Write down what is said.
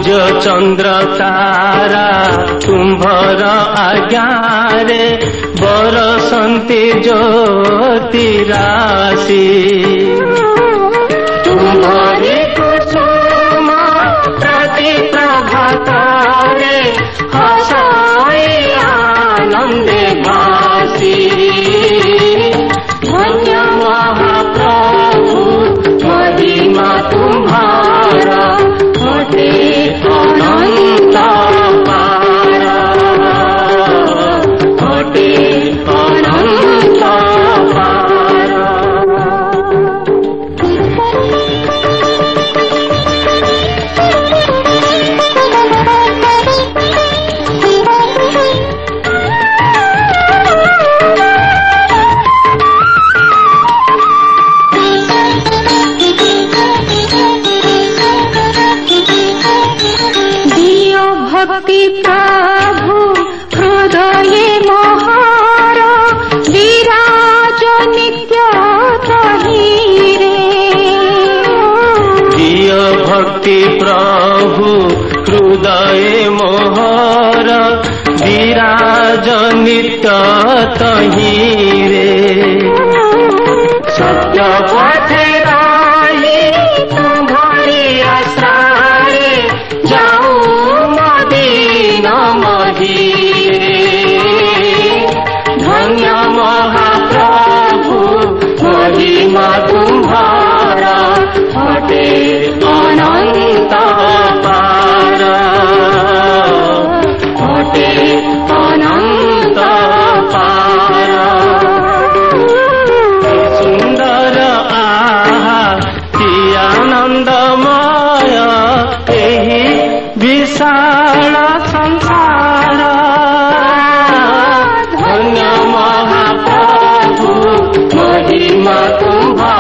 सूर्य चंद्र तारा तुम्भर आज्ञारे बरसंती ज्योति राशि तुम्हारी कुसुम प्रति प्रभातारे हसाई आनंदे भासी धन्य महाप्रभु महिमा तुम्हारा घटे अनंत पार घटे अनंत पार। भक्ति प्रभु हृदये महार विराज नित्य तहिरे दिय भक्ति प्रभु हृदये मोहर विराज नित्य तहिरे सत्य पथे राही तुम्हारी आश्रय जाऊं धन्य महाप्रभु महिमा तुम्हारा घटे अनंत पार घटे अनंत पार। सुंदर आहा कि आनंदमय एही विशाल संसार धन्य महाप्रभु महिमा तुम्हारा